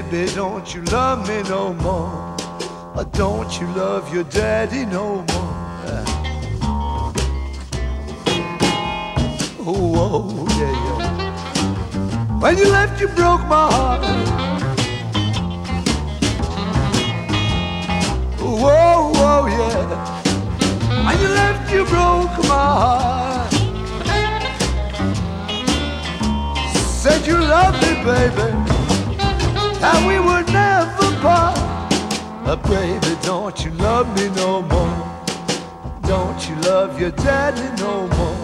Baby, don't you love me no more? Or don't you love your daddy no more? Oh, yeah, yeah. When you left, you broke my heart. Oh, yeah. When you left, you broke my heart. Said you loved me, baby, that we would never part. But baby, don't you love me no more? Don't you love your daddy no more?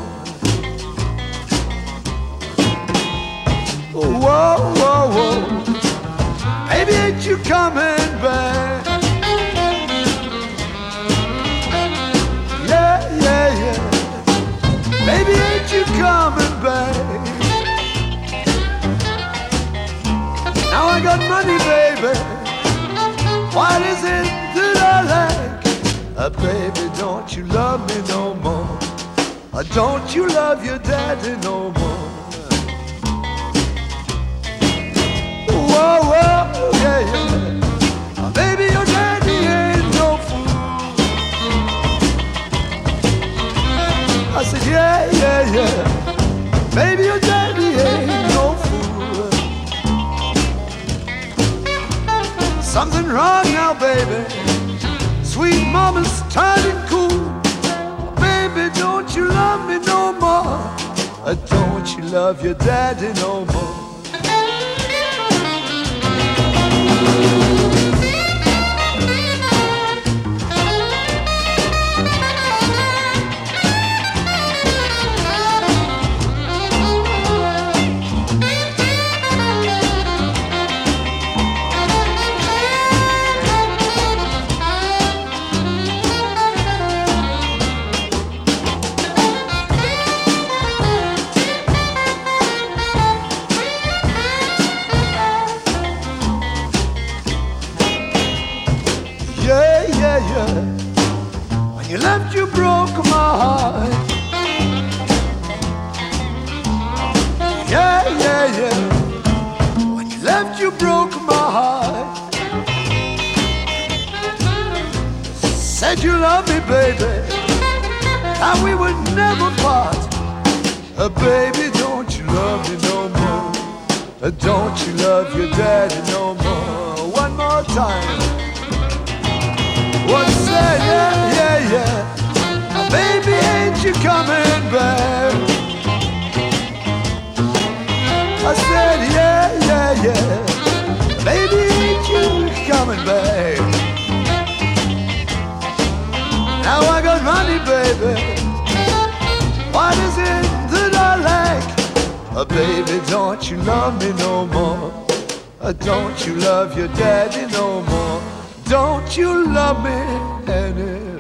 Whoa, whoa, whoa. Baby, ain't you coming back? Yeah, yeah, yeah. Baby, ain't you coming back? Now I got money, baby. What is it that I like? Baby, don't you love me no more? Don't you love your daddy no more? Whoa, whoa, yeah, yeah. Baby, your daddy ain't no fool. I said, yeah, yeah, yeah. Baby, your daddy ain't no fool. Something wrong now, baby. Sweet mama's turning cool. Baby, don't you love me no more? Don't you love your daddy no more? Yeah, yeah, yeah. When you left, you broke my heart. Yeah, yeah, yeah. When you left, you broke my heart. Said you love me, baby, that we would never part. Baby, don't you love me no more? Don't you love your daddy no more? One more time. What's that? Yeah, yeah, yeah. Baby, ain't you coming back? I said, yeah, yeah, yeah. Baby, ain't you coming back? Now I got money, baby. What is it that I like? Baby, don't you love me no more? Don't you love your daddy no more? Don't you love me anymore?